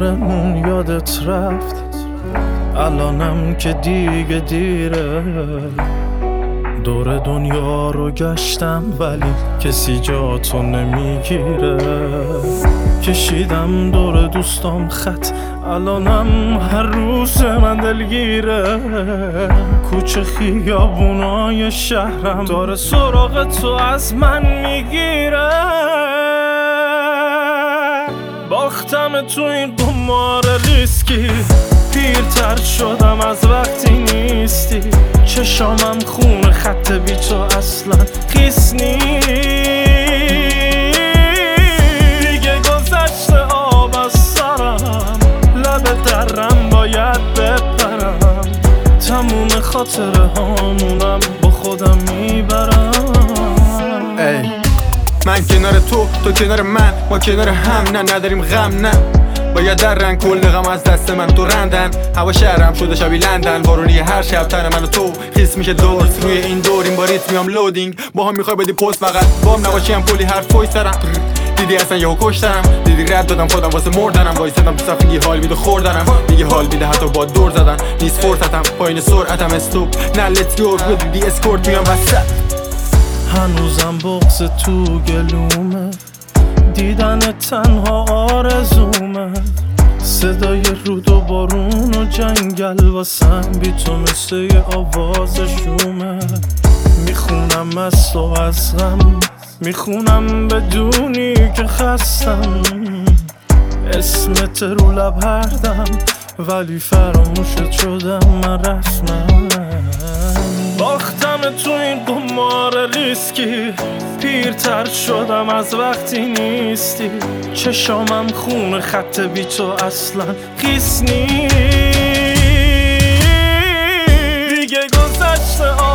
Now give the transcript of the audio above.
عمرمون یادت رفت، الانم که دیگه دیره. دور دنیا رو گشتم ولی کسی جاتو نمیگیره. کشیدم دور دوستام خط، الانم هر روز من دلگیره. کوچه خیابونای شهرم داره سراغ تو از من میگیره. باختم تو این قمار ریسکی، پیرتر شدم از وقتی نیستی. چشامم خون خط بی تو اصلا خیس نیست. دیگه گذشته آب از سرم، لب درم باید بپرم. تموم خاطره هامونم با خودم میبرم. ای من کنار تو کنار من، ما کنار هم نه، نداریم غم نه. باید درن کل غم از دست من تو رندن. هوا شهرم شده شبیه لندن، بارونی هر شب تن من و تو خیس میشه دورت. روی این دور این باریت میام لودینگ، با هم میخوای بدی پست فقط بام نباشی هم کلی حرف پوی سرم. دیدی اصلا یهو کشترم، دیدی رد دادم خودم واسه مردنم. وایسادم تو صف میگی حال میده خوردنم، میگی حال میده حتی با دور زدن. نیست فرصتم پایین سرعتم استوب نه لیتس گو. دیدی اسکورت میام وسط. هنوزم بغض تو گلومه، دیدن تنها آرزومه. صدای رود و بارون و جنگل واسم بی تو مثل یه آواز شومه. میخونم از تو از غم، میخونم بدونی که خستم. اسمت رو لب هردم ولی فراموشت شدم من رسمم. باختم تو این قمار ریسکی، پیرتر شدم از وقتی نیستی. چشامم خون خط بی تو اصلا خیس نیست. دیگه گذشته